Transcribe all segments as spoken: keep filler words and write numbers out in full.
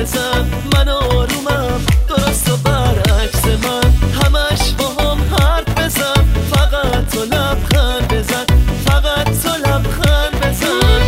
بزن. من آرومم درست و برعکس من، همش با هم حرف بزن. فقط تو لبخند بزن، فقط تو لبخند بزن.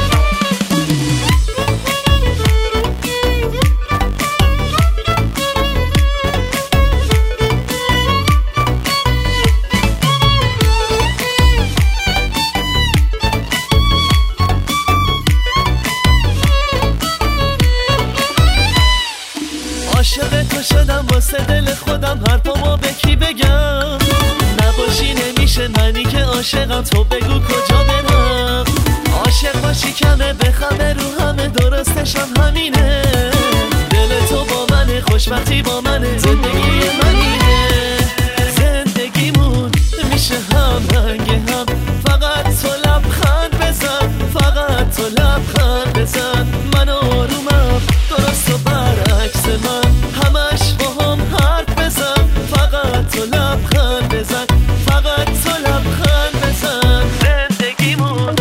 عاشق تو شدم واسه دل خودم، حرفامو به کی بگم؟ نباشی نمیشه منی که عاشقم، تو بگو کجا برم؟ عاشق باشی کمه بخمه رو همه، درستشم همینه. دل تو با منه، خوشبختی با منه، زندگی منینه. زندگیمون میشه هم رنگ هم، فقط تو لبخند بزن، فقط تو لبخند بزن. من آرومم درست و برعکس من، همش با هم حرف بزن. فقط تو لبخند بزن، فقط تو لبخند بزن. زندگیمون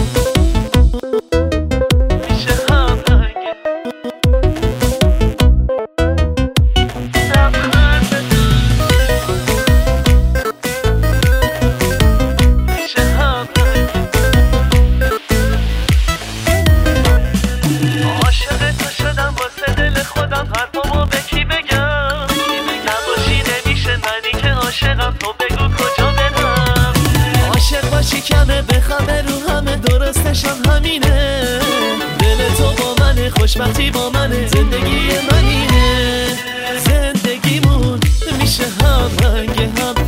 میشه هم رنگ لبخند بزن، میشه هم رنگ. عاشق تو شدم واسه دل خودم، حرفامو به کی بگم؟ نباشی نمیشه منی که عاشقم، تو بگو کجا برم؟ عاشق باشی کمه بخمه رو همه، درستشم همینه. دل تو با منه، خوشبختی با منه، زندگی منینه. زندگیمون میشه هم رنگ هم،